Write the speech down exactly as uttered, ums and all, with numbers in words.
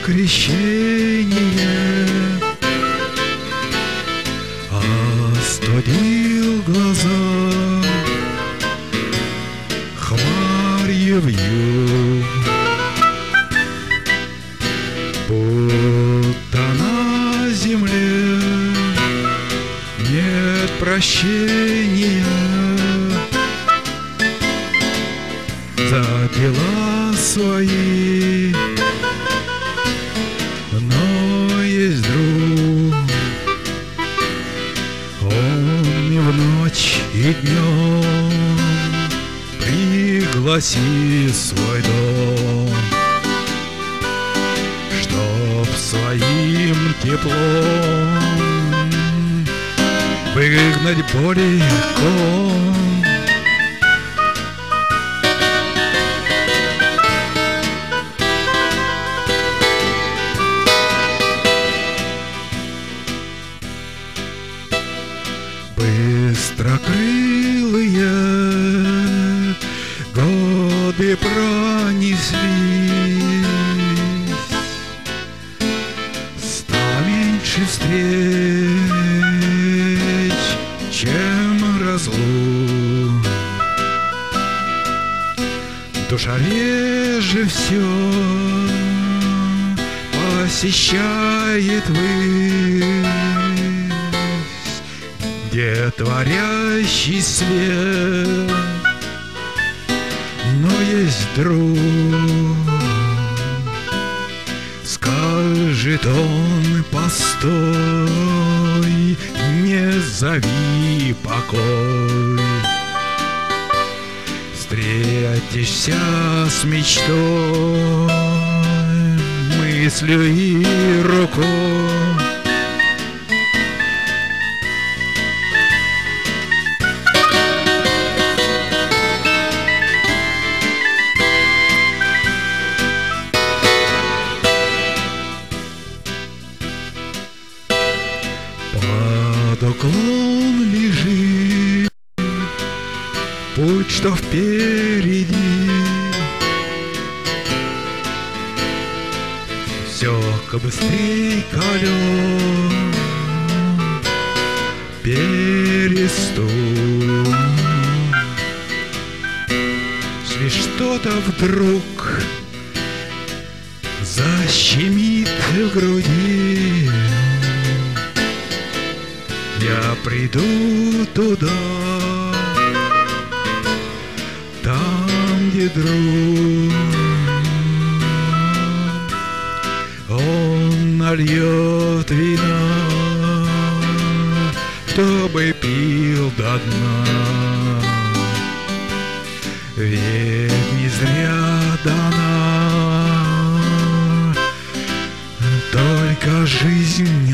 крещение остудил глаза хмарью вью, будто на земле нет прощения за дела свои. Но есть друг, он и в ночь, и днем пригласи свой дом, чтоб своим теплом выгнать боли ком. Быстрокрылые годы пронеслись, ста меньше встреч, чем разлук. Душа реже все посещает высь, где творящий свет, но есть друг, скажет он: постой, не зови покой. Встретишься с мечтой, мыслью и рукой. Под уклон лежит путь, что впереди, все-ка быстрей колес перестук. Если что-то вдруг защемит в груди, я приду туда, там, где друг, он нальет вина, чтобы пил до дна. Ведь не зря дана только жизнь